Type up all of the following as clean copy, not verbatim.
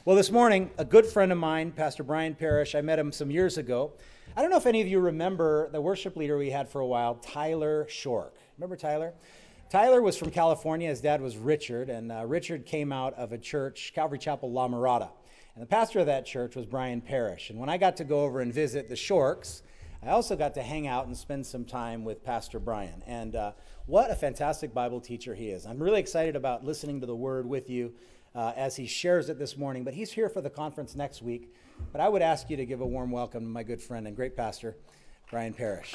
Well, this morning, a good friend of mine, Pastor Brian Parrish, I met him some years ago. I don't know if any of you remember the worship leader we had for a while, Tyler Shork. Remember Tyler? Tyler was from California. His dad was Richard, and Richard came out of a church, Calvary Chapel, La Mirada. And the pastor of that church was Brian Parrish. And when I got to go over and visit the Shorks, I also got to hang out and spend some time with Pastor Brian. And what a fantastic Bible teacher he is. I'm really excited about listening to the Word with you as he shares it this morning. But he's here for the conference next week. But I would ask you to give a warm welcome to my good friend and great pastor, Brian Parrish.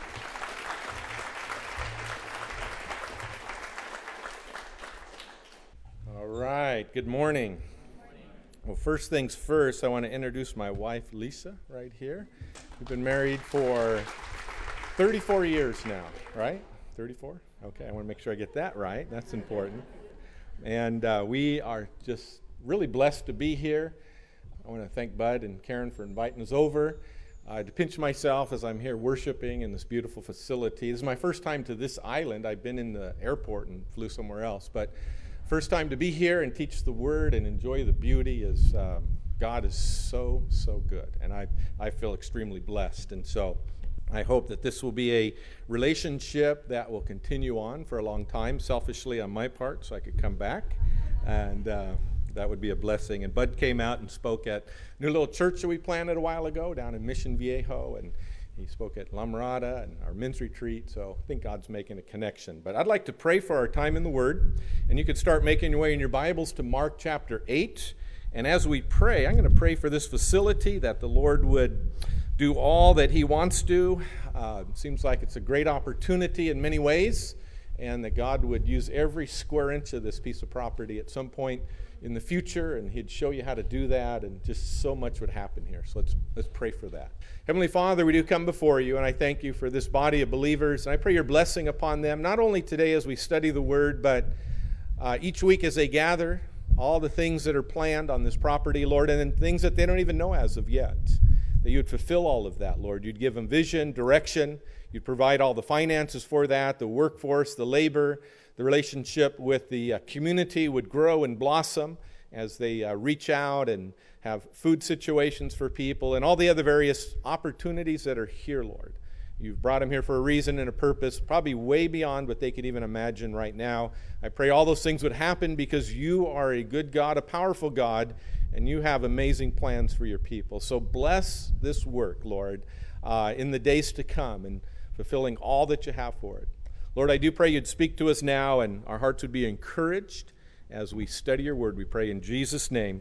All right, good morning. Well, first things first, I want to introduce my wife, Lisa, right here. We've been married for 34 years now, right? 34? Okay, I want to make sure I get that right. That's important. And we are just really blessed to be here. I want to thank Bud and Karen for inviting us over. To pinch myself as I'm here worshiping in this beautiful facility. This is my first time to this island. I've been in the airport and flew somewhere else, but first time to be here and teach the Word and enjoy the beauty is God is so good, and I feel extremely blessed. And so I hope that this will be a relationship that will continue on for a long time, selfishly on my part, so I could come back, and that would be a blessing. And Bud came out and spoke at a new little church that we planted a while ago down in Mission Viejo, and he spoke at La Mirada and our men's retreat, so I think God's making a connection. But I'd like to pray for our time in the Word, and you could start making your way in your Bibles to Mark chapter 8. And as we pray, I'm going to pray for this facility, that the Lord would do all that He wants to. Seems like it's a great opportunity in many ways, and that God would use every square inch of this piece of property at some point in the future, and He'd show you how to do that, and just so much would happen here. So let's pray for that. Heavenly Father, we do come before You, and I thank You for this body of believers, and I pray Your blessing upon them, not only today as we study the Word, but each week as they gather, all the things that are planned on this property, Lord, and then things that they don't even know as of yet, that You would fulfill all of that, Lord. You'd give them vision, direction. You'd provide all the finances for that, the workforce, the labor. The relationship with the community would grow and blossom as they reach out and have food situations for people and all the other various opportunities that are here, Lord. You've brought them here for a reason and a purpose, probably way beyond what they could even imagine right now. I pray all those things would happen because You are a good God, a powerful God, and You have amazing plans for Your people. So bless this work, Lord, in the days to come and fulfilling all that You have for it. Lord, I do pray You'd speak to us now and our hearts would be encouraged as we study Your Word. We pray in Jesus' name,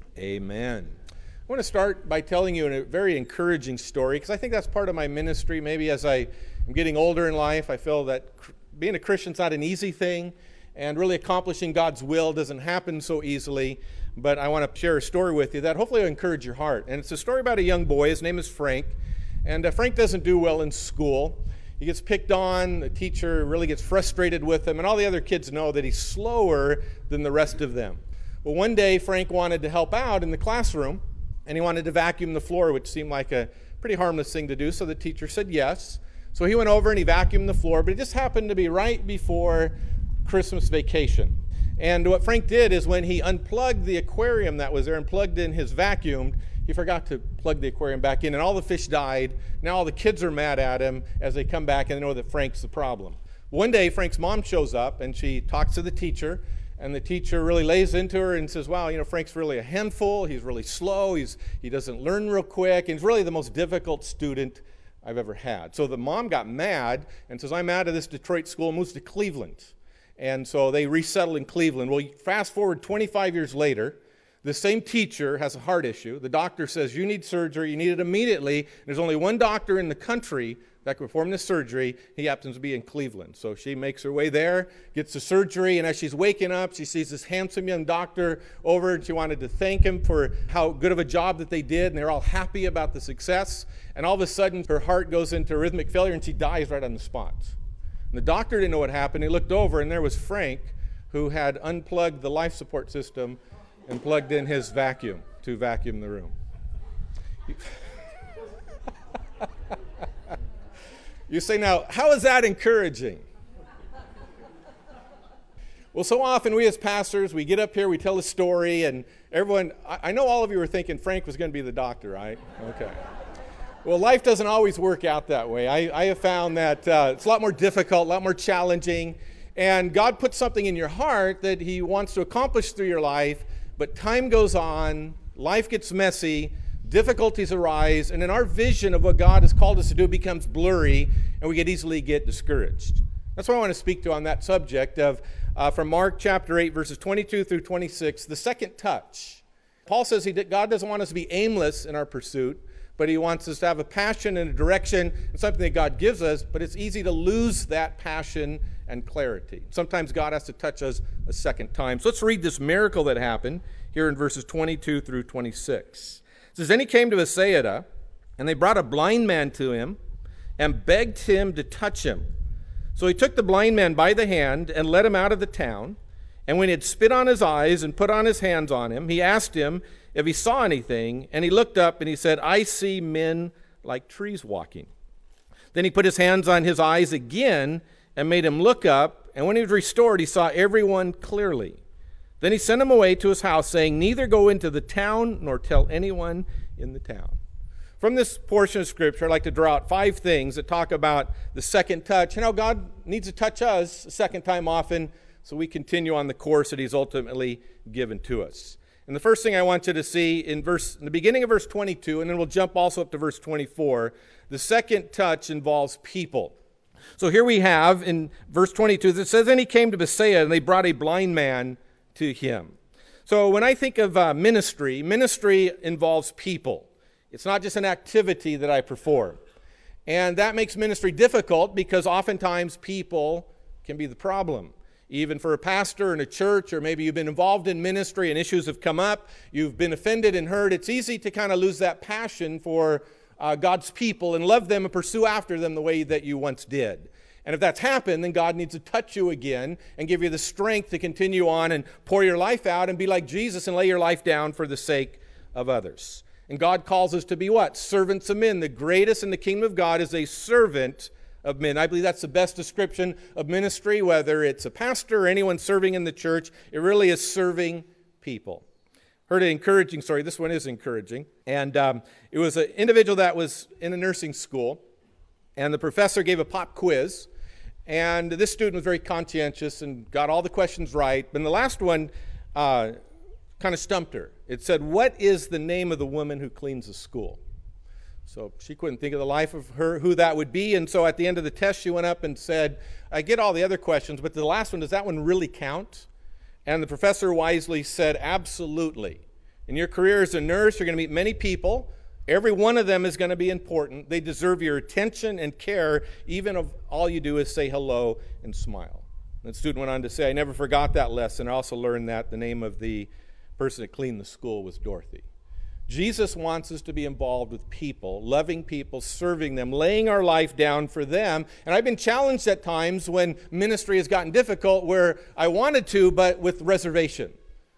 amen. I want to start by telling you a very encouraging story because I think that's part of my ministry. Maybe as I am getting older in life, I feel that being a Christian is not an easy thing, and really accomplishing God's will doesn't happen so easily. But I want to share a story with you that hopefully will encourage your heart. And it's a story about a young boy. His name is Frank, and Frank doesn't do well in school. He gets picked on, the teacher really gets frustrated with him, and all the other kids know that he's slower than the rest of them. Well, one day Frank wanted to help out in the classroom, and he wanted to vacuum the floor, which seemed like a pretty harmless thing to do, so the teacher said yes. So he went over and he vacuumed the floor, but it just happened to be right before Christmas vacation. And what Frank did is when he unplugged the aquarium that was there and plugged in his vacuum, he forgot to plug the aquarium back in, and all the fish died. Now all the kids are mad at him as they come back and they know that Frank's the problem. One day, Frank's mom shows up, and she talks to the teacher, and the teacher really lays into her and says, wow, Frank's really a handful. He's really slow. He doesn't learn real quick. He's really the most difficult student I've ever had. So the mom got mad and says, I'm out of this Detroit school, moves to Cleveland. And so they resettle in Cleveland. Well, fast forward 25 years later, the same teacher has a heart issue. The doctor says, you need surgery. You need it immediately. There's only one doctor in the country that can perform this surgery. He happens to be in Cleveland. So she makes her way there, gets the surgery, and as she's waking up, she sees this handsome young doctor over, and she wanted to thank him for how good of a job that they did, and they're all happy about the success. And all of a sudden, her heart goes into arrhythmic failure, and she dies right on the spot. And the doctor didn't know what happened. He looked over, and there was Frank, who had unplugged the life support system and plugged in his vacuum to vacuum the room. You say, now, how is that encouraging? Well, so often we as pastors, we get up here, we tell a story, and everyone, I know all of you were thinking Frank was going to be the doctor, right? Okay. Well, life doesn't always work out that way. I have found that it's a lot more difficult, a lot more challenging, and God puts something in your heart that he wants to accomplish through your life, but time goes on, life gets messy, difficulties arise, and then our vision of what God has called us to do becomes blurry, and we could easily get discouraged. That's what I want to speak to on that subject of from Mark chapter 8, verses 22 through 26, the second touch. Paul says God doesn't want us to be aimless in our pursuit, but he wants us to have a passion and a direction and something that God gives us, but it's easy to lose that passion and clarity. Sometimes God has to touch us a second time. So let's read this miracle that happened here in verses 22 through 26. It says, "Then he came to Bethsaida, and they brought a blind man to him and begged him to touch him. So he took the blind man by the hand and led him out of the town. And when he had spit on his eyes and put on his hands on him, he asked him if he saw anything. And he looked up and he said, 'I see men like trees walking.' Then he put his hands on his eyes again and made him look up. And when he was restored, he saw everyone clearly. Then he sent him away to his house, saying, 'Neither go into the town nor tell anyone in the town.'" From this portion of Scripture, I'd like to draw out 5 things that talk about the second touch and how God needs to touch us a second time often so we continue on the course that he's ultimately given to us. And the first thing I want you to see in the beginning of verse 22, and then we'll jump also up to verse 24, the second touch involves people. So here we have in verse 22, it says, "Then he came to Bethsaida, and they brought a blind man to him." So when I think of ministry involves people. It's not just an activity that I perform. And that makes ministry difficult because oftentimes people can be the problem. Even for a pastor in a church, or maybe you've been involved in ministry and issues have come up, you've been offended and hurt, it's easy to kind of lose that passion for God's people and love them and pursue after them the way that you once did. And if that's happened, then God needs to touch you again and give you the strength to continue on and pour your life out and be like Jesus and lay your life down for the sake of others. And God calls us to be what? Servants of men. The greatest in the kingdom of God is a servant of men. I believe that's the best description of ministry, whether it's a pastor or anyone serving in the church. It really is serving people. Heard an encouraging story. This one is encouraging. And it was an individual that was in a nursing school, and the professor gave a pop quiz. And this student was very conscientious and got all the questions right. But in the last one, kind of stumped her. It said, "What is the name of the woman who cleans the school?" So she couldn't think of the life of her, who that would be. And so at the end of the test, she went up and said, "I get all the other questions, but the last one, does that one really count?" And the professor wisely said, "Absolutely. In your career as a nurse, you're going to meet many people. Every one of them is going to be important. They deserve your attention and care, even if all you do is say hello and smile." And the student went on to say, "I never forgot that lesson. I also learned that the name of the person that cleaned the school was Dorothy." Jesus wants us to be involved with people, loving people, serving them, laying our life down for them. And I've been challenged at times when ministry has gotten difficult where I wanted to, but with reservation.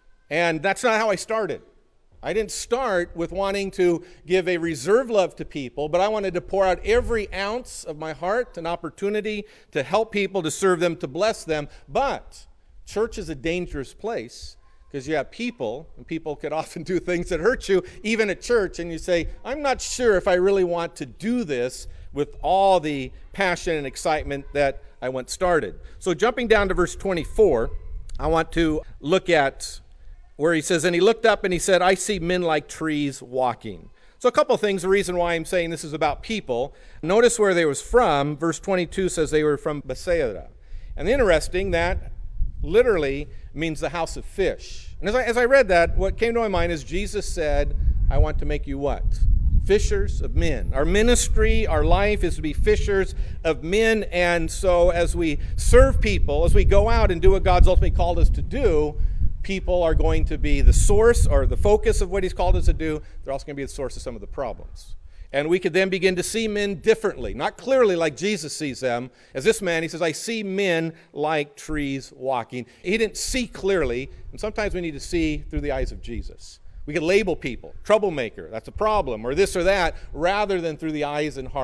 And that's not how I started. I didn't start with wanting to give a reserved love to people, but I wanted to pour out every ounce of my heart, an opportunity to help people, to serve them, to bless them. But church is a dangerous place, because you have people, and people could often do things that hurt you, even at church, and you say, "I'm not sure if I really want to do this with all the passion and excitement that I once started." So jumping down to verse 24, I want to look at where he says, "And he looked up and he said, 'I see men like trees walking.'" So a couple things, the reason why I'm saying this is about people. Notice where they was from. Verse 22 says they were from Bethsaida. And interesting, that literally means the house of fish. And as I read that, what came to my mind is Jesus said, "I want to make you what? Fishers of men." Our ministry, our life is to be fishers of men. And so as we serve people, as we go out and do what God's ultimately called us to do, people are going to be the source or the focus of what he's called us to do. They're also going to be the source of some of the problems. And we could then begin to see men differently, not clearly like Jesus sees them. As this man, he says, "I see men like trees walking." He didn't see clearly, and sometimes we need to see through the eyes of Jesus. We can label people, troublemaker, that's a problem, or this or that, rather than through the eyes and heart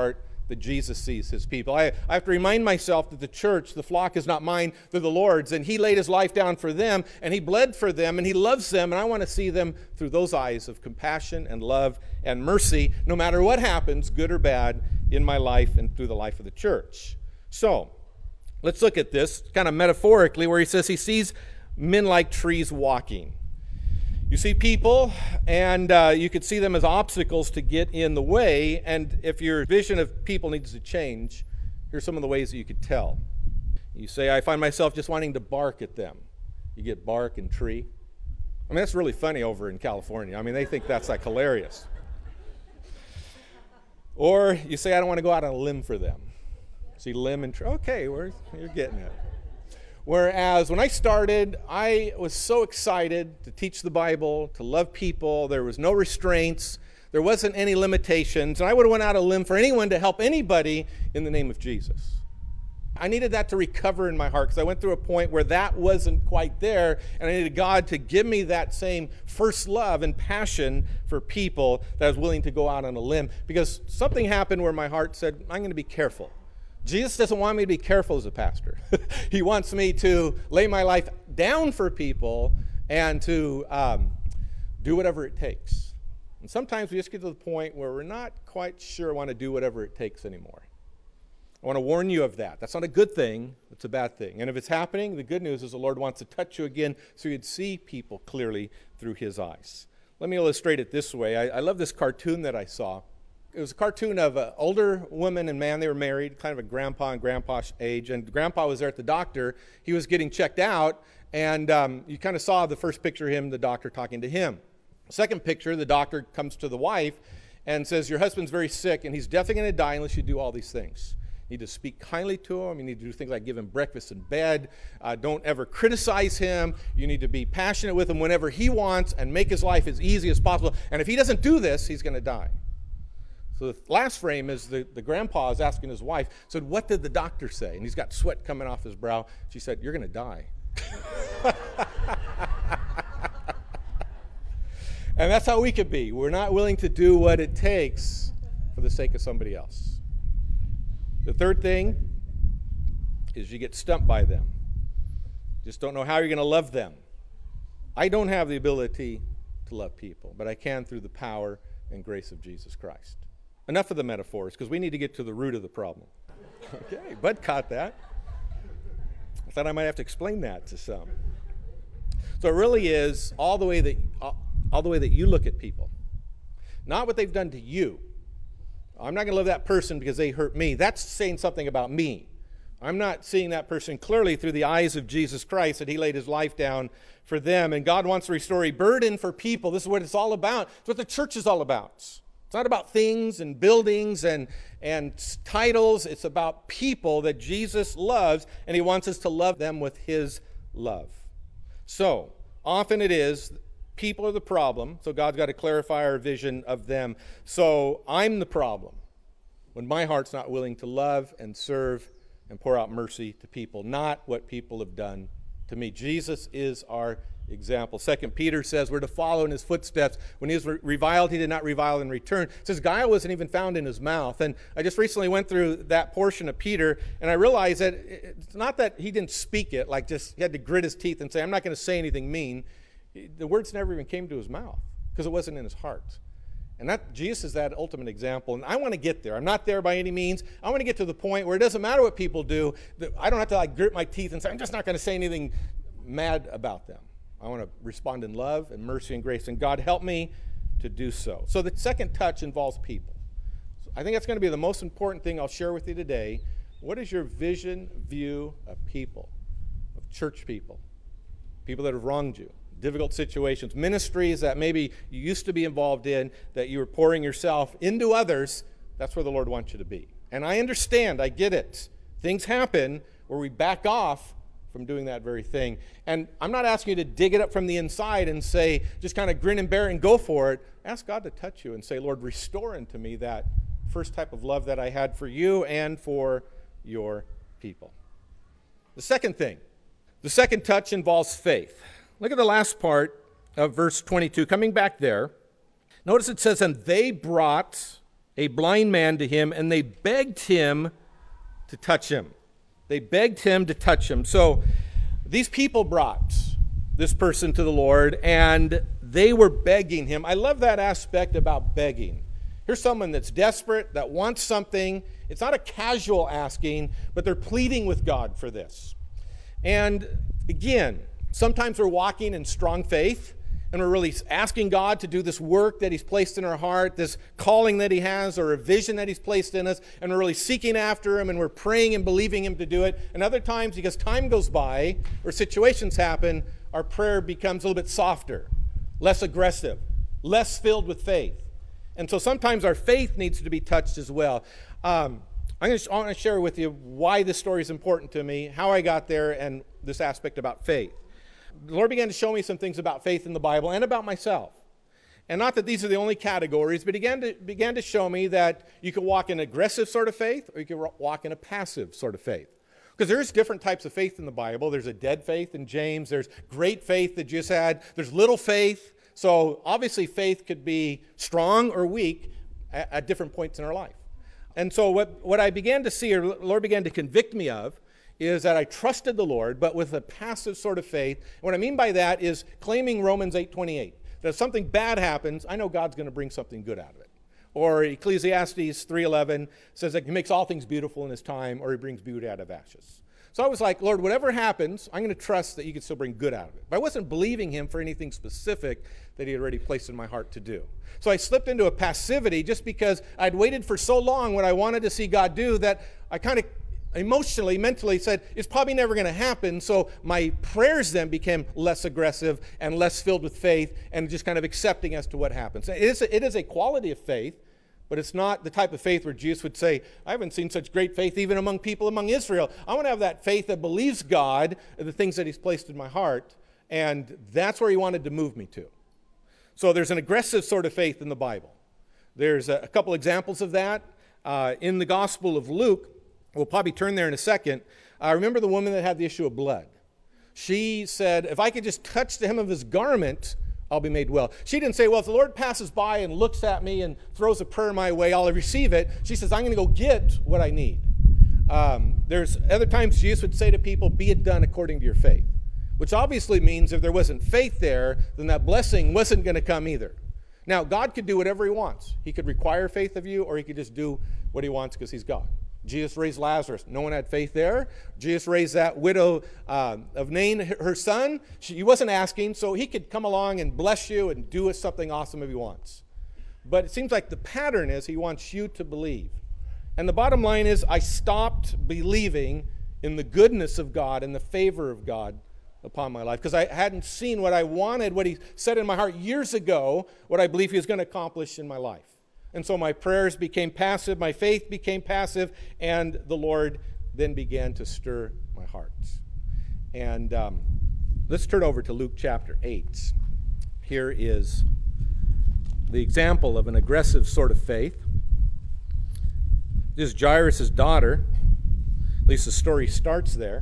that Jesus sees his people. I have to remind myself that the church, the flock, is not mine, they're the Lord's, and he laid his life down for them, and he bled for them, and he loves them, and I want to see them through those eyes of compassion and love and mercy, no matter what happens, good or bad, in my life and through the life of the church. So, let's look at this kind of metaphorically, where he says he sees men like trees walking. You see people, and you could see them as obstacles to get in the way, and if your vision of people needs to change, here's some of the ways that you could tell. You say, I find myself just wanting to bark at them. You get bark and tree. I mean, that's really funny over in California. I mean, they think that's like hilarious. Or you say, I don't want to go out on a limb for them. See limb and tree. Okay, you're getting it. Whereas when I started, I was so excited to teach the Bible, to love people. There was no restraints. There wasn't any limitations. And I would have went out on a limb for anyone to help anybody in the name of Jesus. I needed that to recover in my heart because I went through a point where that wasn't quite there, and I needed God to give me that same first love and passion for people that I was willing to go out on a limb, because something happened where my heart said, I'm going to be careful. Jesus doesn't want me to be careful as a pastor. He wants me to lay my life down for people and to do whatever it takes. And sometimes we just get to the point where we're not quite sure we want to do whatever it takes anymore. I want to warn you of that. That's not a good thing. It's a bad thing. And if it's happening, the good news is the Lord wants to touch you again so you'd see people clearly through his eyes. Let me illustrate it this way. I love this cartoon that I saw. It was a cartoon of an older woman and man. They were married, kind of a grandpa and grandpa's age. And grandpa was there at the doctor. He was getting checked out. And you kind of saw the first picture of him, the doctor talking to him. Second picture, the doctor comes to the wife and says, your husband's very sick and he's definitely going to die unless you do all these things. You need to speak kindly to him. You need to do things like give him breakfast in bed. Don't ever criticize him. You need to be passionate with him whenever he wants and make his life as easy as possible. And if he doesn't do this, he's going to die. So the last frame is the grandpa is asking his wife, so what did the doctor say? And he's got sweat coming off his brow. She said, you're going to die. And that's how we could be. We're not willing to do what it takes for the sake of somebody else. The third thing is you get stumped by them. Just don't know how you're going to love them. I don't have the ability to love people, but I can through the power and grace of Jesus Christ. Enough of the metaphors, because we need to get to the root of the problem. Okay, Bud caught that. I thought I might have to explain that to some. So it really is all the way that you look at people, not what they've done to you. I'm not going to love that person because they hurt me. That's saying something about me. I'm not seeing that person clearly through the eyes of Jesus Christ, that he laid his life down for them. And God wants to restore a burden for people. This is what it's all about. It's what the church is all about. It's not about things and buildings and titles. It's about people that Jesus loves, and he wants us to love them with his love. So, often it is people are the problem, so God's got to clarify our vision of them. So, I'm the problem when my heart's not willing to love and serve and pour out mercy to people, not what people have done to me. Jesus is our example. 2 Peter says we're to follow in his footsteps. When he was reviled, he did not revile in return. It says guile wasn't even found in his mouth. And I just recently went through that portion of Peter, and I realized that it's not that he didn't speak it, like just he had to grit his teeth and say, I'm not going to say anything mean. The words never even came to his mouth because it wasn't in his heart. And that Jesus is that ultimate example. And I want to get there. I'm not there by any means. I want to get to the point where it doesn't matter what people do. I don't have to grit my teeth and say, I'm just not going to say anything mad about them. I want to respond in love and mercy and grace. And God help me to do so. So the second touch involves people. So I think that's going to be the most important thing I'll share with you today. What is your vision, view of people, of church people, people that have wronged you? Difficult situations, ministries that maybe you used to be involved in, that you were pouring yourself into others. That's where the Lord wants you to be. And I understand, I get it. Things happen where we back off from doing that very thing. And I'm not asking you to dig it up from the inside and say, just kind of grin and bear it and go for it. Ask God to touch you and say, Lord, restore into me that first type of love that I had for you and for your people. The second thing, the second touch involves faith. Look at the last part of verse 22. Coming back there, notice it says, and they brought a blind man to him, and they begged him to touch him. They begged him to touch him. So these people brought this person to the Lord, and they were begging him. I love that aspect about begging. Here's someone that's desperate, that wants something. It's not a casual asking, but they're pleading with God for this. And again, sometimes we're walking in strong faith, and we're really asking God to do this work that he's placed in our heart, this calling that he has, or a vision that he's placed in us, and we're really seeking after him, and we're praying and believing him to do it. And other times, because time goes by, or situations happen, our prayer becomes a little bit softer, less aggressive, less filled with faith. And so sometimes our faith needs to be touched as well. I want to share with you why this story is important to me, how I got there, and this aspect about faith. The Lord began to show me some things about faith in the Bible and about myself. And not that these are the only categories, but he began to show me that you can walk in aggressive sort of faith, or you can walk in a passive sort of faith. Because there's different types of faith in the Bible. There's a dead faith in James. There's great faith that Jesus had. There's little faith. So obviously faith could be strong or weak at different points in our life. And so what I began to see, or the Lord began to convict me of, is that I trusted the Lord, but with a passive sort of faith. And what I mean by that is claiming Romans 8:28. That if something bad happens, I know God's going to bring something good out of it. Or Ecclesiastes 3:11 says that he makes all things beautiful in his time, or he brings beauty out of ashes. So I was like, Lord, whatever happens, I'm going to trust that you can still bring good out of it. But I wasn't believing him for anything specific that he had already placed in my heart to do. So I slipped into a passivity just because I'd waited for so long what I wanted to see God do that I kind of emotionally, mentally said, it's probably never going to happen. So my prayers then became less aggressive and less filled with faith and just kind of accepting as to what happens. It is a quality of faith, but it's not the type of faith where Jesus would say, I haven't seen such great faith even among people among Israel. I want to have that faith that believes God and the things that he's placed in my heart, and that's where he wanted to move me to. So there's an aggressive sort of faith in the Bible. There's a couple examples of that. In the Gospel of Luke, we'll probably turn there in a second. Remember the woman that had the issue of blood? She said, if I could just touch the hem of his garment, I'll be made well. She didn't say, well, if the Lord passes by and looks at me and throws a prayer my way, I'll receive it. She says, I'm going to go get what I need. There's other times Jesus would say to people, be it done according to your faith, which obviously means if there wasn't faith there, then that blessing wasn't going to come either. Now, God could do whatever he wants. He could require faith of you, or he could just do what he wants because he's God. Jesus raised Lazarus. No one had faith there. Jesus raised that widow of Nain, her son. He wasn't asking, so he could come along and bless you and do something awesome if he wants. But it seems like the pattern is he wants you to believe. And the bottom line is I stopped believing in the goodness of God and the favor of God upon my life because I hadn't seen what I wanted, what he said in my heart years ago, what I believe he was going to accomplish in my life. And so my prayers became passive, my faith became passive, and the Lord then began to stir my heart. And let's turn over to Luke chapter 8. Here is the example of an aggressive sort of faith. This is Jairus' daughter. At least the story starts there.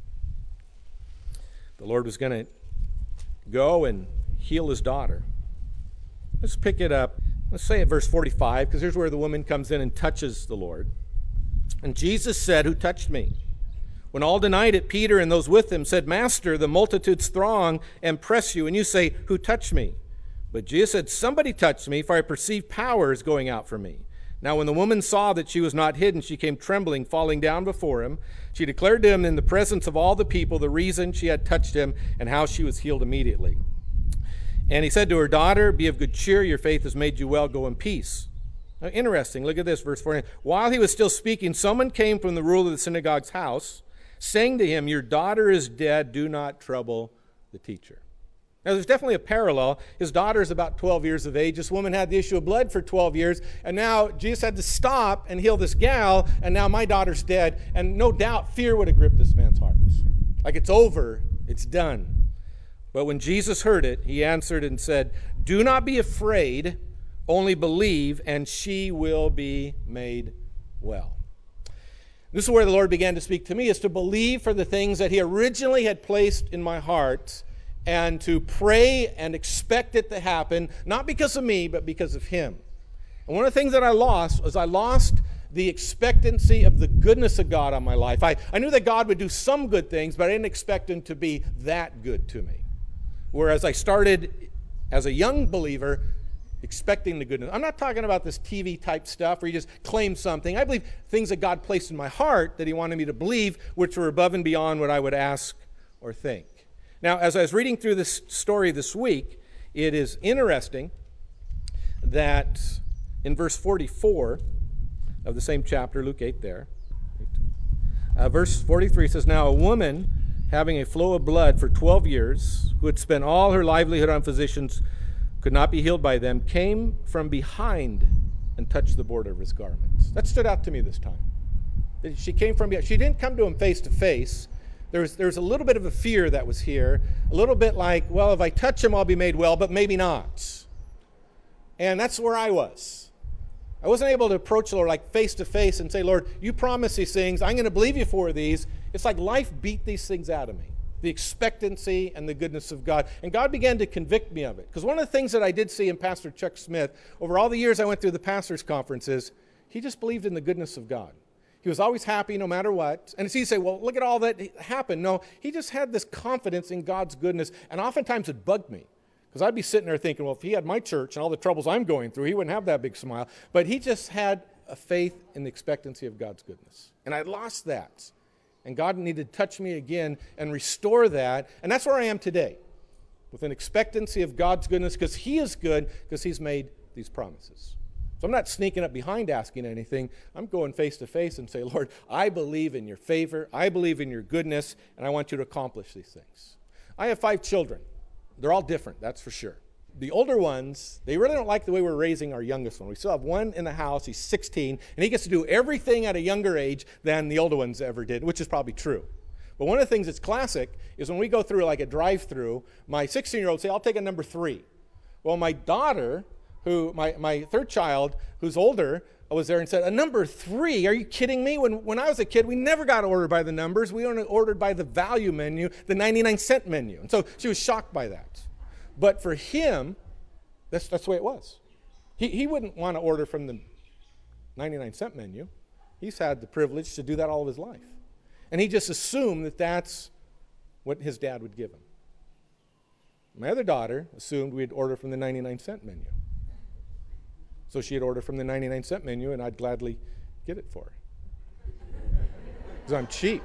The Lord was going to go and heal his daughter. Let's pick it up. Let's say at verse 45, because here's where the woman comes in and touches the Lord. And Jesus said, who touched me? When all denied it, Peter and those with him said, Master, the multitudes throng and press you, and you say, who touched me? But Jesus said, somebody touched me, for I perceive powers going out from me. Now when the woman saw that she was not hidden, she came trembling, falling down before him. She declared to him in the presence of all the people the reason she had touched him and how she was healed immediately. And he said to her, daughter, be of good cheer, your faith has made you well, go in peace. Now, interesting, look at this, verse 49. While he was still speaking, someone came from the ruler of the synagogue's house, saying to him, your daughter is dead, do not trouble the teacher. Now, there's definitely a parallel. His daughter is about 12 years of age. This woman had the issue of blood for 12 years, and now Jesus had to stop and heal this gal, and now my daughter's dead, and no doubt fear would have gripped this man's heart. Like, it's over, it's done. But when Jesus heard it, he answered and said, do not be afraid, only believe, and she will be made well. This is where the Lord began to speak to me, is to believe for the things that he originally had placed in my heart, and to pray and expect it to happen, not because of me, but because of him. And one of the things that I lost was I lost the expectancy of the goodness of God on my life. I knew that God would do some good things, but I didn't expect him to be that good to me. Whereas I started as a young believer expecting the goodness. I'm not talking about this TV type stuff where you just claim something. I believe things that God placed in my heart that he wanted me to believe, which were above and beyond what I would ask or think. Now, as I was reading through this story this week, it is interesting that in verse 44 of the same chapter, Luke 8 there, verse 43 says, "Now a woman having a flow of blood for 12 years, who had spent all her livelihood on physicians, could not be healed by them, came from behind and touched the border of his garments." That stood out to me this time. She came from behind. She didn't come to him face to face. There was a little bit of a fear that was here, a little bit like, well, if I touch him, I'll be made well, but maybe not. And that's where I was. I wasn't able to approach the Lord like face to face and say, Lord, you promised these things. I'm going to believe you for these. It's like life beat these things out of me. The expectancy and the goodness of God. And God began to convict me of it. Because one of the things that I did see in Pastor Chuck Smith, over all the years I went through the pastors' conferences, he just believed in the goodness of God. He was always happy no matter what. And it's easy to say, well, look at all that happened. No, he just had this confidence in God's goodness. And oftentimes it bugged me. Because I'd be sitting there thinking, well, if he had my church and all the troubles I'm going through, he wouldn't have that big smile. But he just had a faith in the expectancy of God's goodness. And I lost that. And God needed to touch me again and restore that. And that's where I am today, with an expectancy of God's goodness, because he is good, because he's made these promises. So I'm not sneaking up behind asking anything. I'm going face to face and say, Lord, I believe in your favor. I believe in your goodness, and I want you to accomplish these things. I have 5 children. They're all different, that's for sure. The older ones, they really don't like the way we're raising our youngest one. We still have one in the house. He's 16, and he gets to do everything at a younger age than the older ones ever did, which is probably true. But one of the things that's classic is when we go through like a drive-through, my 16-year-old say, I'll take a number 3. Well, my daughter, my third child, who's older, was there and said, a number 3? Are you kidding me? When I was a kid, we never got ordered by the numbers. We only ordered by the value menu, the 99-cent menu. And so she was shocked by that. But for him, that's the way it was. He wouldn't want to order from the 99-cent menu. He's had the privilege to do that all of his life. And he just assumed that that's what his dad would give him. My other daughter assumed we'd order from the 99-cent menu. So she'd order from the 99-cent menu, and I'd gladly get it for her. Because I'm cheap.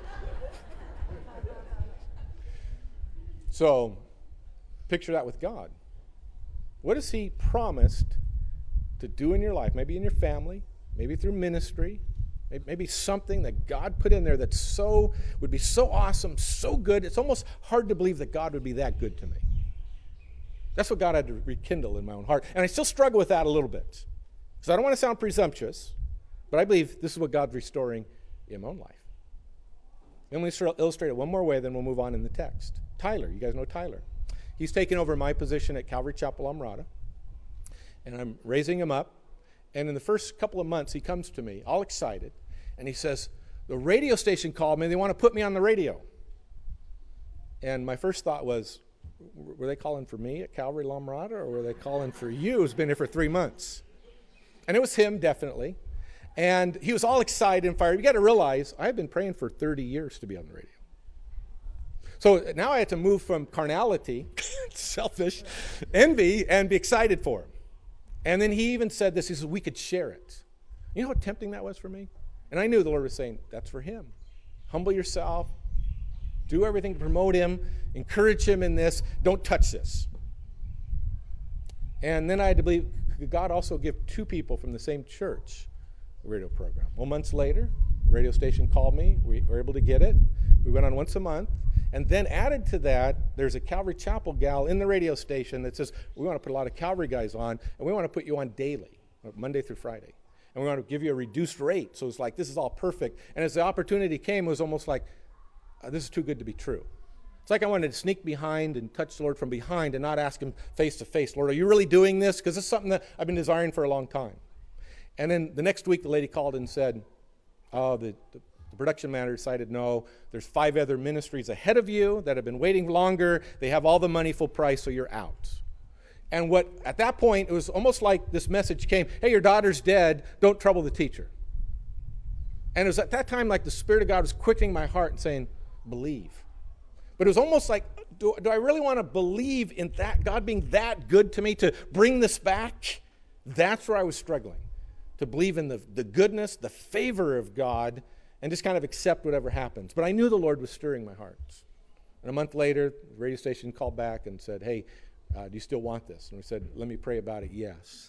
So picture that with God. What has he promised to do in your life? Maybe in your family, maybe through ministry, maybe something that God put in there that would be so awesome, so good. It's almost hard to believe that God would be that good to me. That's what God had to rekindle in my own heart. And I still struggle with that a little bit. Because I don't want to sound presumptuous, but I believe this is what God's restoring in my own life. And let me illustrate it one more way, then we'll move on in the text. Tyler, you guys know Tyler. He's taken over my position at Calvary Chapel, Amrata, and I'm raising him up. And in the first couple of months, he comes to me, all excited, and he says, the radio station called me, they want to put me on the radio. And my first thought was, were they calling for me at Calvary Amrata, or were they calling for you who's been here for 3 months? And it was him, definitely. And he was all excited and fired. You got to realize, I've been praying for 30 years to be on the radio. So now I had to move from carnality, selfish, envy, and be excited for him. And then he even said this, he said, we could share it. You know how tempting that was for me? And I knew the Lord was saying, that's for him. Humble yourself. Do everything to promote him. Encourage him in this. Don't touch this. And then I had to believe, could God also give 2 people from the same church a radio program? Well, months later, radio station called me. We were able to get it. We went on once a month. And then added to that, there's a Calvary Chapel gal in the radio station that says, we want to put a lot of Calvary guys on, and we want to put you on daily, Monday through Friday. And we want to give you a reduced rate. So it's like, this is all perfect. And as the opportunity came, it was almost like, this is too good to be true. It's like I wanted to sneak behind and touch the Lord from behind and not ask him face to face, Lord, are you really doing this? Because it's something that I've been desiring for a long time. And then the next week, the lady called and said, the production manager decided, no, there's 5 other ministries ahead of you that have been waiting longer. They have all the money full price, so you're out. And at that point, it was almost like this message came, hey, your daughter's dead, don't trouble the teacher. And it was at that time like the Spirit of God was quickening my heart and saying, believe. But it was almost like, do I really want to believe in that, God being that good to me to bring this back? That's where I was struggling, to believe in the goodness, the favor of God, and just kind of accept whatever happens. But I knew the Lord was stirring my heart. And a month later, the radio station called back and said, hey, do you still want this? And we said, let me pray about it, yes.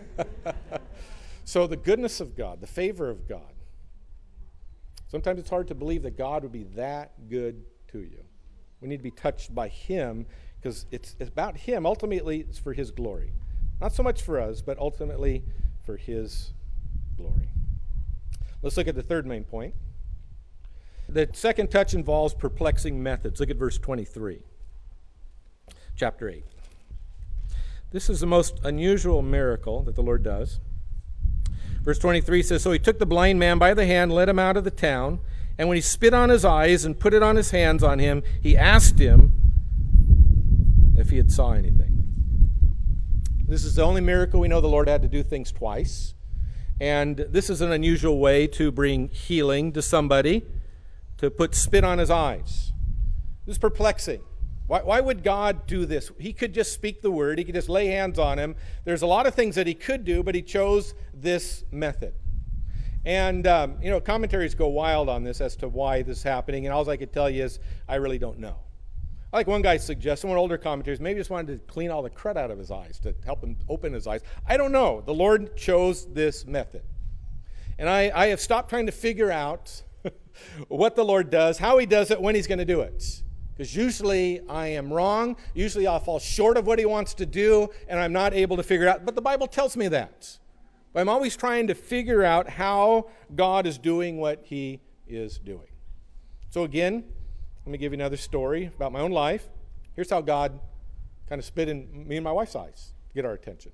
So the goodness of God, the favor of God. Sometimes it's hard to believe that God would be that good to you. We need to be touched by Him because it's about Him. Ultimately, it's for His glory. Not so much for us, but ultimately for His glory. Let's look at the third main point. The second touch involves perplexing methods. Look at verse 23, chapter 8. This is the most unusual miracle that the Lord does. Verse 23 says, so he took the blind man by the hand, led him out of the town, and when he spit on his eyes and put it on his hands on him, he asked him if he had saw anything. This is the only miracle we know the Lord had to do things twice. And this is an unusual way to bring healing to somebody, to put spit on his eyes. This is perplexing. Why would God do this? He could just speak the word. He could just lay hands on him. There's a lot of things that he could do, but he chose this method. And, commentaries go wild on this as to why this is happening, and all I could tell you is I really don't know. I like one guy suggested, one older commentators, maybe just wanted to clean all the crud out of his eyes, to help him open his eyes. I don't know. The Lord chose this method. And I have stopped trying to figure out what the Lord does, how He does it, when He's going to do it. Because usually I am wrong. Usually I'll fall short of what He wants to do, and I'm not able to figure it out. But the Bible tells me that. But I'm always trying to figure out how God is doing what He is doing. So again, let me give you another story about my own life. Here's how God kind of spit in me and my wife's eyes to get our attention.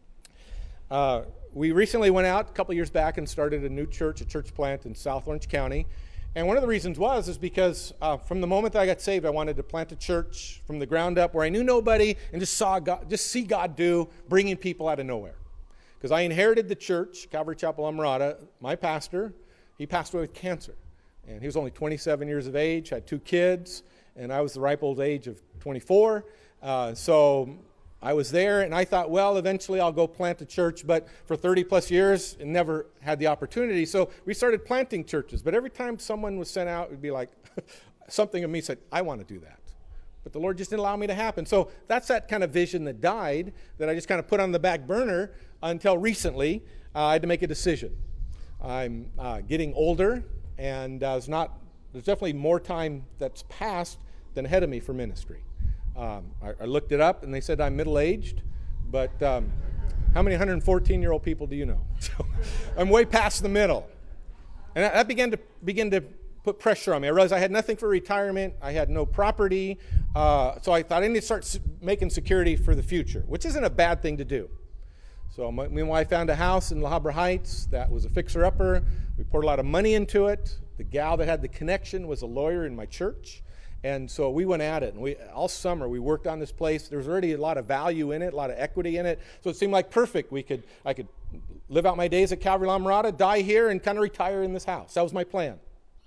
We recently went out a couple years back and started a new church, a church plant in South Orange County. And one of the reasons is because from the moment that I got saved, I wanted to plant a church from the ground up where I knew nobody and just see God do bringing people out of nowhere. Because I inherited the church, Calvary Chapel Amarada. My pastor, he passed away with cancer. And he was only 27 years of age, had 2 kids, and I was the ripe old age of 24. So I was there, and I thought, well, eventually I'll go plant a church. But for 30 plus years, I never had the opportunity. So we started planting churches. But every time someone was sent out, it would be like something in me said, I want to do that. But the Lord just didn't allow me to happen. So that's that kind of vision that died, that I just kind of put on the back burner until recently. I had to make a decision. I'm getting older, and there's definitely more time that's passed than ahead of me for ministry. I looked it up, and they said I'm middle-aged, but how many 114-year-old people do you know? So I'm way past the middle. And that began to put pressure on me. I realized I had nothing for retirement. I had no property. So I thought I need to start making security for the future, which isn't a bad thing to do. So me and my wife found a house in La Habra Heights that was a fixer-upper. We poured a lot of money into it. The gal that had the connection was a lawyer in my church. And so we went at it, and all summer we worked on this place. There was already a lot of value in it, a lot of equity in it, so it seemed like perfect. I could live out my days at Calvary La Mirada, die here, and kind of retire in this house. That was my plan.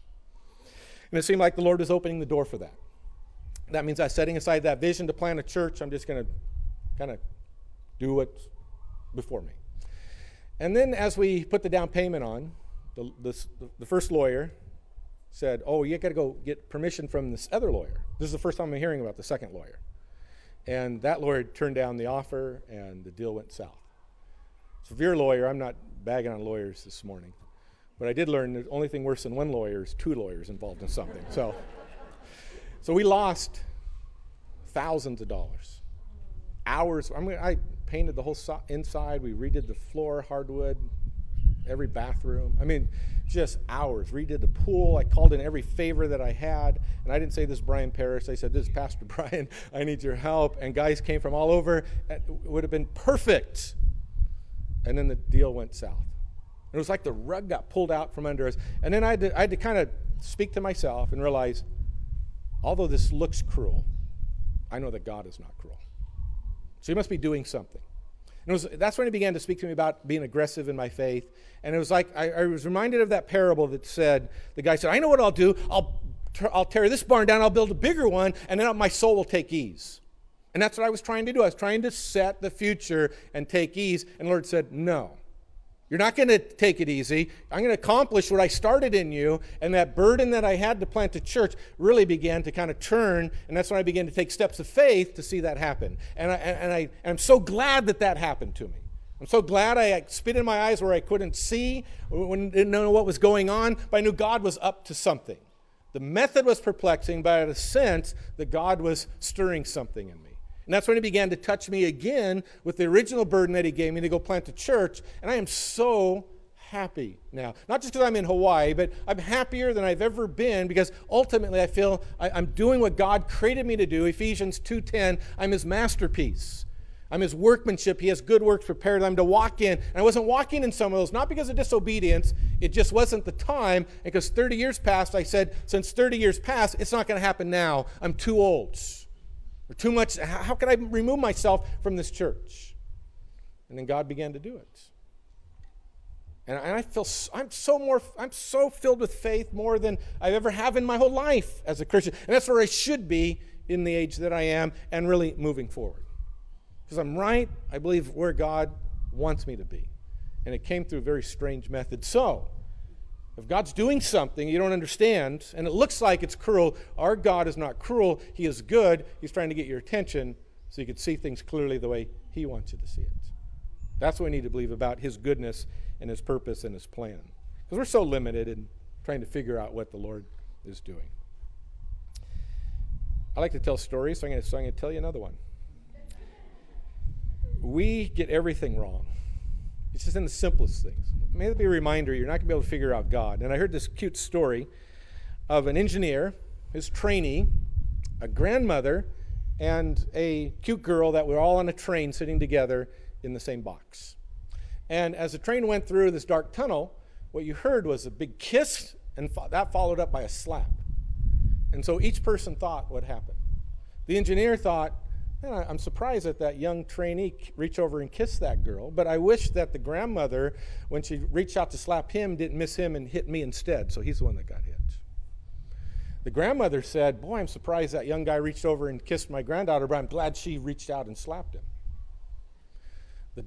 And it seemed like the Lord was opening the door for that. That means I was setting aside that vision to plant a church. I'm just going to kind of do what's before me. And then as we put the down payment on, the first lawyer said, oh, you got to go get permission from this other lawyer. This is the first time I'm hearing about the second lawyer. And that lawyer turned down the offer, and the deal went south. So if you're a lawyer, I'm not bagging on lawyers this morning, but I did learn the only thing worse than one lawyer is 2 lawyers involved in something. So we lost thousands of dollars. Hours. I painted the whole inside. We redid the floor, hardwood, every bathroom. Just hours. Redid the pool. I called in every favor that I had. And I didn't say this is Brian Parrish. I said, this is Pastor Brian. I need your help. And guys came from all over. It would have been perfect. And then the deal went south. It was like the rug got pulled out from under us. And then I had to kind of speak to myself and realize, although this looks cruel, I know that God is not cruel. So he must be doing something. And that's when he began to speak to me about being aggressive in my faith. And it was like I was reminded of that parable that said, the guy said, I know what I'll do. I'll tear this barn down, I'll build a bigger one, and then my soul will take ease. And that's what I was trying to do. I was trying to set the future and take ease. And the Lord said, no. You're not going to take it easy. I'm going to accomplish what I started in you. And that burden that I had to plant a church really began to kind of turn. And that's when I began to take steps of faith to see that happen. And I'm so glad that happened to me. I'm so glad I had spit in my eyes where I couldn't see, didn't know what was going on, but I knew God was up to something. The method was perplexing, but I had a sense that God was stirring something in me. And that's when he began to touch me again with the original burden that he gave me to go plant a church. And I am so happy now. Not just because I'm in Hawaii, but I'm happier than I've ever been because ultimately I feel I'm doing what God created me to do. Ephesians 2:10, I'm his masterpiece. I'm his workmanship. He has good works prepared. I'm to walk in. And I wasn't walking in some of those, not because of disobedience. It just wasn't the time. And because 30 years passed, I said, since 30 years passed, it's not going to happen now. I'm too old. Or too much. How can I remove myself from this church? And then God began to do it. And I feel I'm so filled with faith more than I ever have in my whole life as a Christian. And that's where I should be in the age that I am and really moving forward. Because I'm right, I believe, where God wants me to be. And it came through a very strange method. So, if God's doing something you don't understand, and it looks like it's cruel, our God is not cruel. He is good. He's trying to get your attention so you can see things clearly the way he wants you to see it. That's what we need to believe about his goodness and his purpose and his plan. Because we're so limited in trying to figure out what the Lord is doing. I like to tell stories, so I'm going to tell you another one. We get everything wrong. It's just in the simplest things. May it be a reminder, you're not going to be able to figure out God. And I heard this cute story of an engineer, his trainee, a grandmother, and a cute girl that were all on a train sitting together in the same box. And as the train went through this dark tunnel, what you heard was a big kiss, and that followed up by a slap. And so each person thought what happened. The engineer thought, man, I'm surprised that that young trainee reached over and kissed that girl, but I wish that the grandmother, when she reached out to slap him, didn't miss him and hit me instead, so he's the one that got hit. The grandmother said, boy, I'm surprised that young guy reached over and kissed my granddaughter, but I'm glad she reached out and slapped him. The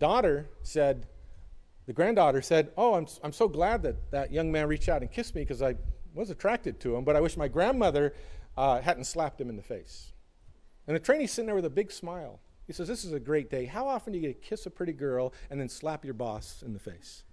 granddaughter said, oh, I'm so glad that that young man reached out and kissed me because I was attracted to him, but I wish my grandmother hadn't slapped him in the face. And the trainee's sitting there with a big smile. He says, this is a great day. How often do you get to kiss a pretty girl and then slap your boss in the face?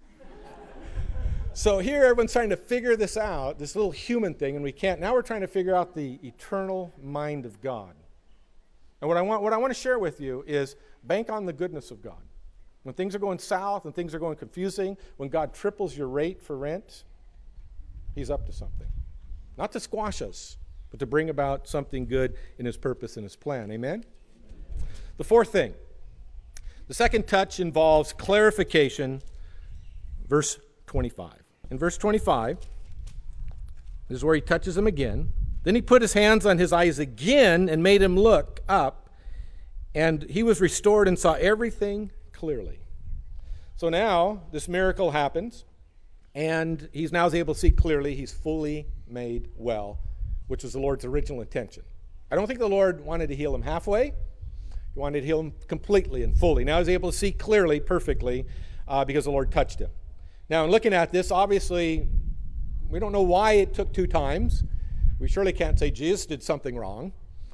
So here everyone's trying to figure this out, this little human thing, and we can't. Now we're trying to figure out the eternal mind of God. And what I want to share with you is bank on the goodness of God. When things are going south and things are going confusing, when God triples your rate for rent, he's up to something. Not to squash us, but to bring about something good in his purpose and his plan. Amen? The fourth thing. The second touch involves clarification. Verse 25. In verse 25, this is where he touches him again. Then he put his hands on his eyes again and made him look up, and he was restored and saw everything clearly. So now this miracle happens, and he's now able to see clearly. He's fully made well, which was the Lord's original intention. I don't think the Lord wanted to heal him halfway. He wanted to heal him completely and fully. Now he's able to see clearly, perfectly, because the Lord touched him. Now, in looking at this, obviously, we don't know why it took 2 times. We surely can't say Jesus did something wrong.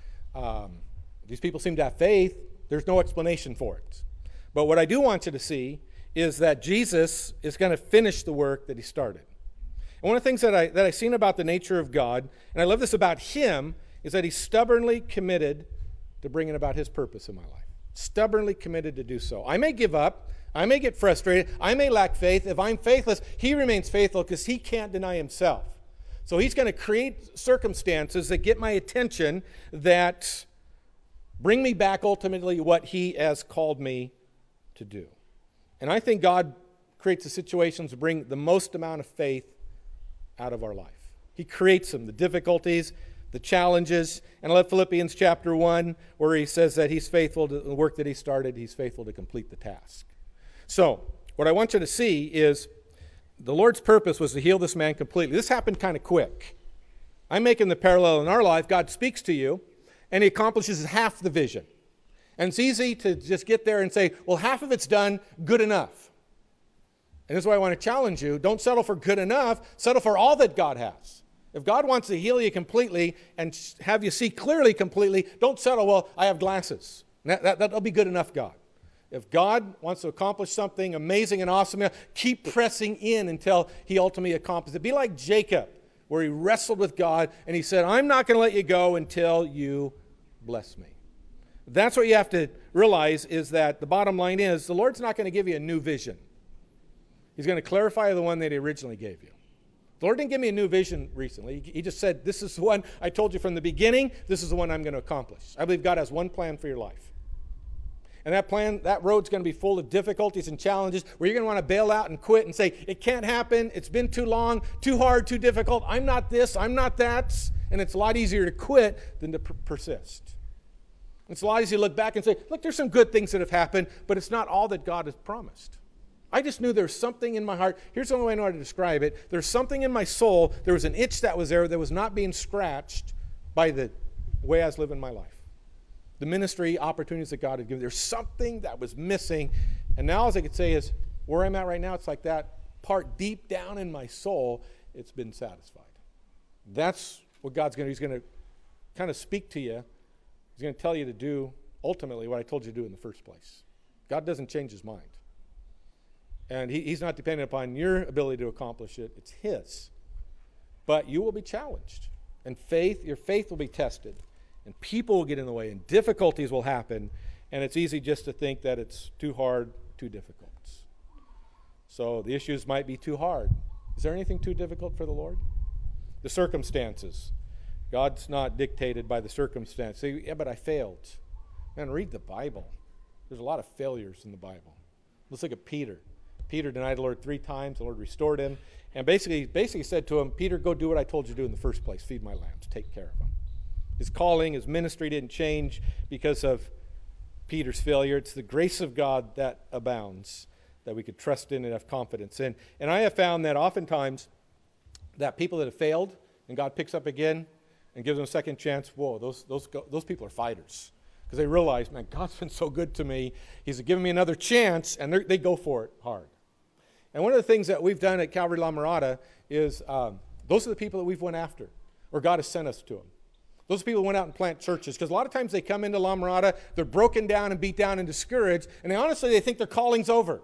These people seem to have faith. There's no explanation for it. But what I do want you to see is that Jesus is going to finish the work that he started. And one of the things that I've seen about the nature of God, and I love this about him, is that he's stubbornly committed to bringing about his purpose in my life. Stubbornly committed to do so. I may give up. I may get frustrated. I may lack faith. If I'm faithless, he remains faithful because he can't deny himself. So he's going to create circumstances that get my attention that bring me back ultimately what he has called me to do. And I think God creates the situations to bring the most amount of faith out of our life. He creates them, the difficulties, the challenges. And I love Philippians chapter 1, where he says that he's faithful to the work that he started. He's faithful to complete the task. So, what I want you to see is the Lord's purpose was to heal this man completely. This happened kind of quick. I'm making the parallel in our life. God speaks to you, and he accomplishes half the vision. And it's easy to just get there and say, well, half of it's done, good enough. And this is why I want to challenge you. Don't settle for good enough. Settle for all that God has. If God wants to heal you completely and have you see clearly completely, don't settle, well, I have glasses. That'll be good enough, God. If God wants to accomplish something amazing and awesome, keep pressing in until he ultimately accomplishes it. Be like Jacob, where he wrestled with God and he said, I'm not going to let you go until you bless me. That's what you have to realize, is that the bottom line is the Lord's not going to give you a new vision. He's going to clarify the one that he originally gave you. The Lord didn't give me a new vision recently. He just said, this is the one I told you from the beginning. This is the one I'm going to accomplish. I believe God has one plan for your life. And that plan, that road's going to be full of difficulties and challenges where you're going to want to bail out and quit and say, it can't happen. It's been too long, too hard, too difficult. I'm not this, I'm not that. And it's a lot easier to quit than to persist. It's a lot easier to look back and say, look, there's some good things that have happened, but it's not all that God has promised. I just knew there's something in my heart. Here's the only way I know how to describe it. There's something in my soul. There was an itch that was there that was not being scratched by the way I was living my life. The ministry opportunities that God had given. There's something that was missing. And now, as I could say, is where I'm at right now, it's like that part deep down in my soul, it's been satisfied. That's what God's going to do. He's going to kind of speak to you. He's going to tell you to do, ultimately, what I told you to do in the first place. God doesn't change his mind. And he's not dependent upon your ability to accomplish it. It's his. But you will be challenged. And your faith will be tested. And people will get in the way. And difficulties will happen. And it's easy just to think that it's too hard, too difficult. So the issues might be too hard. Is there anything too difficult for the Lord? The circumstances. God's not dictated by the circumstance. Say, yeah, but I failed. Man, read the Bible. There's a lot of failures in the Bible. Let's look at Peter. Peter denied the Lord 3 times. The Lord restored him. And basically said to him, Peter, go do what I told you to do in the first place. Feed my lambs. Take care of them. His calling, his ministry didn't change because of Peter's failure. It's the grace of God that abounds, that we could trust in and have confidence in. And I have found that oftentimes that people that have failed and God picks up again and gives them a second chance, whoa, those people are fighters. Because they realize, man, God's been so good to me. He's given me another chance, and they go for it hard. And one of the things that we've done at Calvary La Mirada is those are the people that we've went after, or God has sent us to them. Those people went out and plant churches, because a lot of times they come into La Mirada, they're broken down and beat down and discouraged, and they think their calling's over.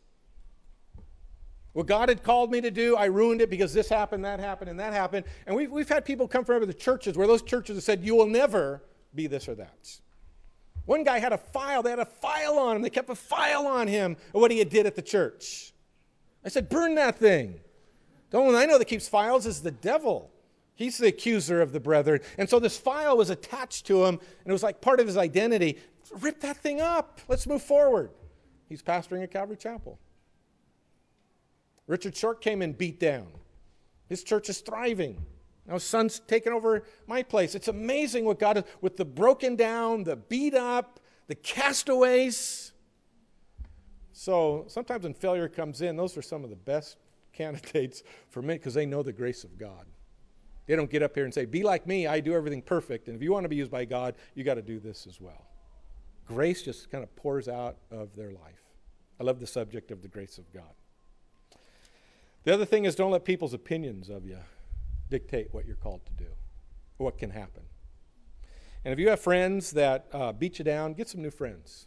What God had called me to do, I ruined it because this happened, that happened, and that happened. And we've had people come from other churches where those churches have said, you will never be this or that. One guy had a file. They had a file on him. They kept a file on him of what he did at the church. I said, burn that thing. The only one I know that keeps files is the devil. He's the accuser of the brethren. And so this file was attached to him, and it was like part of his identity. Rip that thing up. Let's move forward. He's pastoring at Calvary Chapel. Richard Short came and beat down. His church is thriving. Now his son's taken over my place. It's amazing what God does with the broken down, the beat up, the castaways. So sometimes when failure comes in, those are some of the best candidates for me because they know the grace of God. They don't get up here and say, be like me, I do everything perfect. And if you want to be used by God, you got to do this as well. Grace just kind of pours out of their life. I love the subject of the grace of God. The other thing is, don't let people's opinions of you dictate what you're called to do, or what can happen. And if you have friends that beat you down, get some new friends.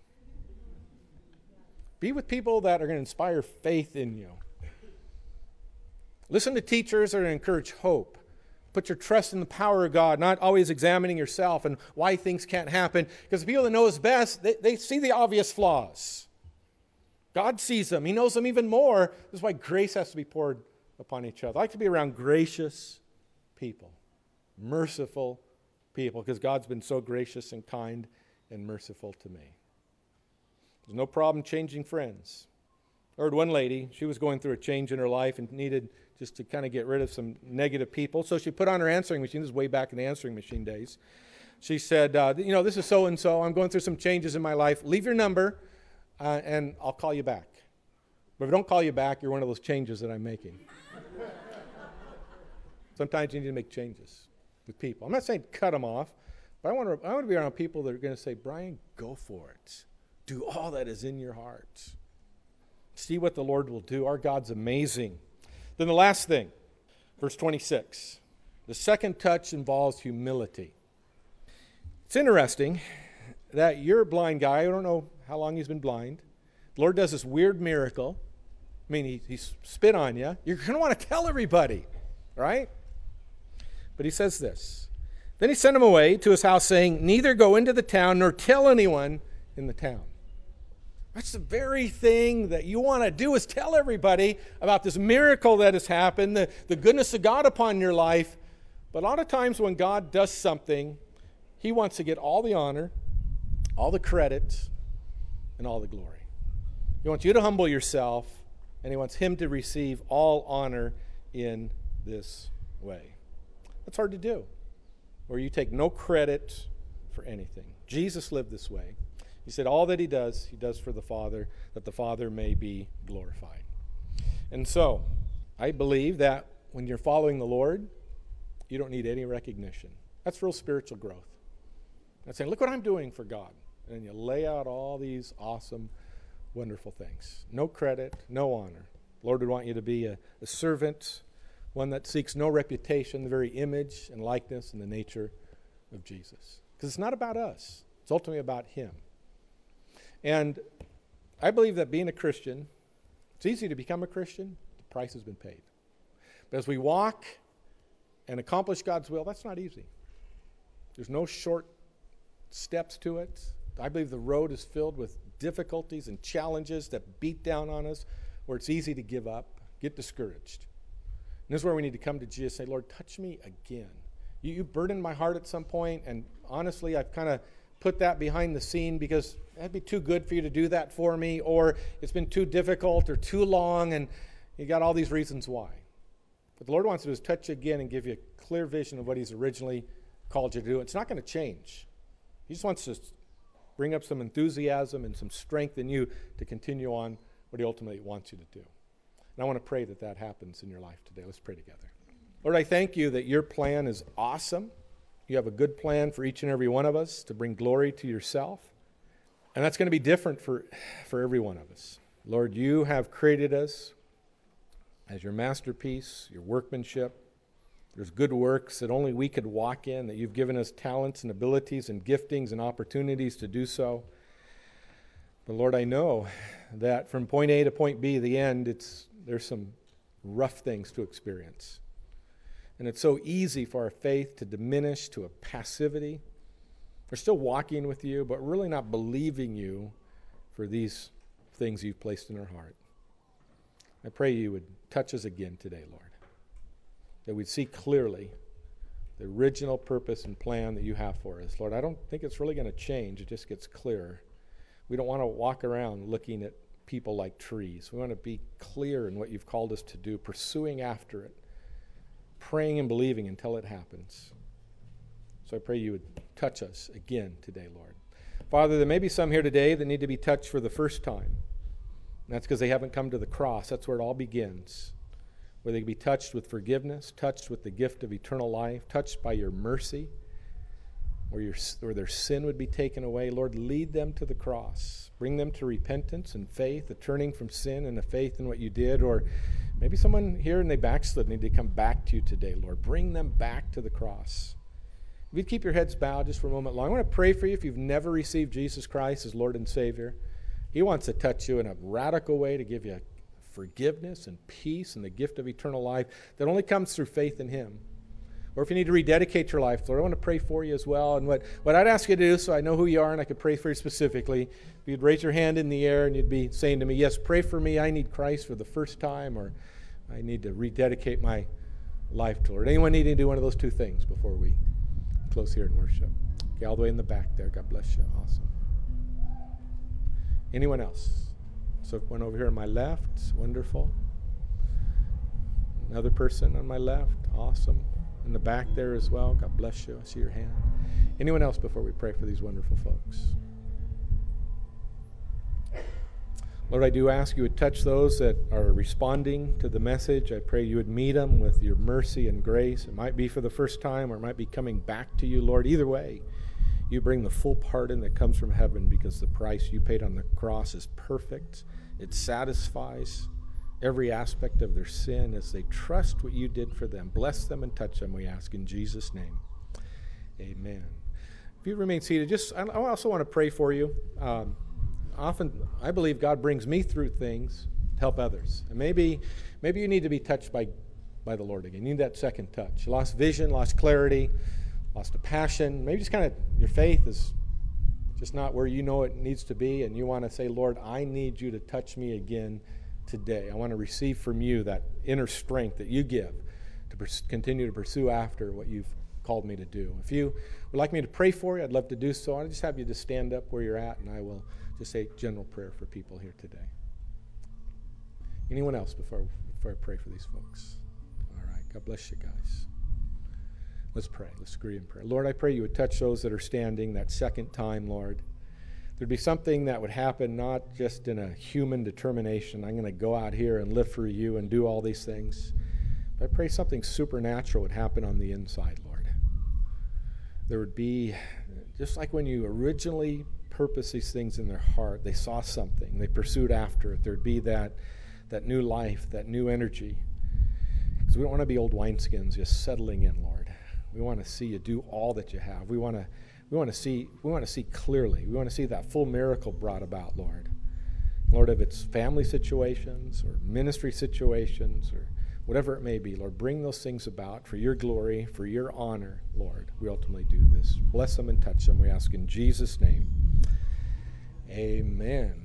Be with people that are going to inspire faith in you. Listen to teachers that are going to encourage hope. Put your trust in the power of God, not always examining yourself and why things can't happen. Because the people that know us best, they see the obvious flaws. God sees them. He knows them even more. This is why grace has to be poured upon each other. I like to be around gracious people, merciful people, because God's been so gracious and kind and merciful to me. There's no problem changing friends. I heard one lady, she was going through a change in her life and needed just to kind of get rid of some negative people. So she put on her answering machine. This is way back in the answering machine days. She said, this is so-and-so. I'm going through some changes in my life. Leave your number, and I'll call you back. But if I don't call you back, you're one of those changes that I'm making. Sometimes you need to make changes with people. I'm not saying cut them off, but I want to be around people that are going to say, Brian, go for it. Do all that is in your heart. See what the Lord will do. Our God's amazing. Then the last thing, verse 26. The second touch involves humility. It's interesting that your blind guy, I don't know how long he's been blind. The Lord does this weird miracle. I mean, he spit on you. You're going to want to tell everybody, right? But he says this. Then he sent him away to his house, saying, neither go into the town nor tell anyone in the town. That's the very thing that you want to do, is tell everybody about this miracle that has happened, the goodness of God upon your life. But a lot of times when God does something, he wants to get all the honor, all the credit, and all the glory. He wants you to humble yourself, and he wants him to receive all honor in this way. That's hard to do, where you take no credit for anything. Jesus lived this way. He said all that he does for the Father, that the Father may be glorified. And so, I believe that when you're following the Lord, you don't need any recognition. That's real spiritual growth. That's saying, look what I'm doing for God. And you lay out all these awesome, wonderful things. No credit, no honor. The Lord would want you to be a servant, one that seeks no reputation, the very image and likeness and the nature of Jesus. Because it's not about us. It's ultimately about him. And I believe that being a Christian, it's easy to become a Christian. The price has been paid. But as we walk and accomplish God's will, that's not easy. There's no short steps to it. I believe the road is filled with difficulties and challenges that beat down on us, where it's easy to give up, get discouraged. And this is where we need to come to Jesus and say, Lord, touch me again. You burdened my heart at some point, and honestly, I've kind of put that behind the scene because that'd be too good for you to do that for me, or it's been too difficult or too long, and you got all these reasons why. What the Lord wants to do is touch you again and give you a clear vision of what he's originally called you to do. It's not going to change. He just wants to bring up some enthusiasm and some strength in you to continue on what he ultimately wants you to do. And I want to pray that that happens in your life today. Let's pray together. Lord, I thank you that your plan is awesome. You have a good plan for each and every one of us to bring glory to yourself. And that's going to be different for every one of us. Lord, you have created us as your masterpiece, your workmanship. There's good works that only we could walk in, that you've given us talents and abilities and giftings and opportunities to do so. But Lord, I know that from point A to point B, the end, there's some rough things to experience. And it's so easy for our faith to diminish to a passivity. We're still walking with you, but really not believing you for these things you've placed in our heart. I pray you would touch us again today, Lord, that we'd see clearly the original purpose and plan that you have for us. Lord, I don't think it's really going to change. It just gets clearer. We don't want to walk around looking at people like trees. We want to be clear in what you've called us to do, pursuing after it, praying and believing until it happens. So I pray you would touch us again today, Lord. Father, there may be some here today that need to be touched for the first time. And that's because they haven't come to the cross. That's where it all begins. Where they can be touched with forgiveness, touched with the gift of eternal life, touched by your mercy, where their sin would be taken away. Lord, lead them to the cross. Bring them to repentance and faith, a turning from sin and a faith in what you did. Or maybe someone here and they backslid need to come back to you today, Lord. Bring them back to the cross. If you'd keep your heads bowed just for a moment long, I want to pray for you if you've never received Jesus Christ as Lord and Savior. He wants to touch you in a radical way to give you forgiveness and peace and the gift of eternal life that only comes through faith in him. Or if you need to rededicate your life, Lord, I want to pray for you as well. And what I'd ask you to do, so I know who you are and I could pray for you specifically, if you'd raise your hand in the air and you'd be saying to me, yes, pray for me, I need Christ for the first time, or I need to rededicate my life to Lord. Anyone needing to do one of those two things before we close here in worship? Okay, all the way in the back there. God bless you. Awesome. Anyone else? So one over here on my left, wonderful. Another person on my left, awesome. In the back there as well, God bless you. I see your hand. Anyone else before we pray for these wonderful folks? Lord, I do ask you would touch those that are responding to the message. I pray you would meet them with your mercy and grace. It might be for the first time or it might be coming back to you, Lord. Either way, you bring the full pardon that comes from heaven because the price you paid on the cross is perfect. It satisfies every aspect of their sin as they trust what you did for them. Bless them and touch them, we ask in Jesus' name. Amen. If you remain seated, I also want to pray for you. Often, I believe God brings me through things to help others. And maybe you need to be touched by the Lord again. You need that second touch. You lost vision, lost clarity, lost a passion. Maybe just kind of your faith is just not where you know it needs to be, and you want to say, Lord, I need you to touch me again today. I want to receive from you that inner strength that you give to continue to pursue after what you've called me to do. If you would like me to pray for you, I'd love to do so. I'll just have you to stand up where you're at, and I will just say general prayer for people here today. Anyone else before I pray for these folks? All right. God bless you guys. Let's pray. Let's agree in prayer. Lord, I pray you would touch those that are standing that second time, Lord. There'd be something that would happen not just in a human determination. I'm going to go out here and live for you and do all these things. But I pray something supernatural would happen on the inside, Lord. There would be, just like when you originally purposed these things in their heart, they saw something, they pursued after it. There'd be that new life, that new energy. Because we don't want to be old wineskins just settling in, Lord. We want to see you do all that you have. We want to see clearly. We want to see that full miracle brought about, Lord. Lord, if it's family situations or ministry situations or whatever it may be, Lord, bring those things about for your glory, for your honor, Lord. We ultimately do this. Bless them and touch them, we ask in Jesus' name. Amen.